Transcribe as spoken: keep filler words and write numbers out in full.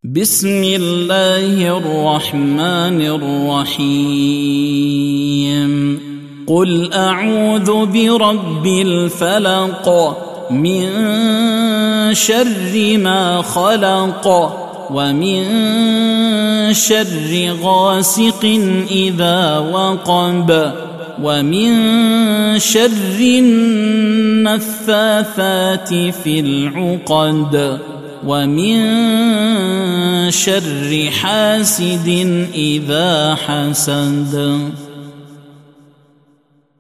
بسم الله الرحمن الرحيم قل أعوذ برب الفلق من شر ما خلق ومن شر غاسق إذا وقب ومن شر النفاثات في العقد ومن شر حاسد إذا حسد.